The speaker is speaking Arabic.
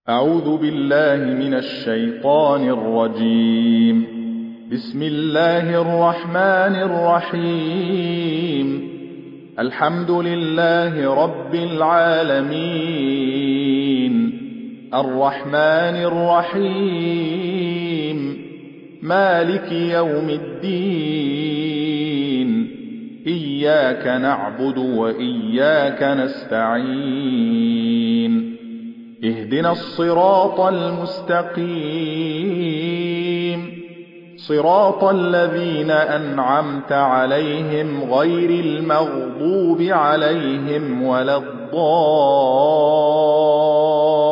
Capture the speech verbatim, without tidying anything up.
أعوذ بالله من الشيطان الرجيم. بسم الله الرحمن الرحيم. الحمد لله رب العالمين، الرحمن الرحيم، مالك يوم الدين، إياك نعبد وإياك نستعين، اهدنا الصراط المستقيم، صراط الذين أنعمت عليهم غير المغضوب عليهم ولا الضالين.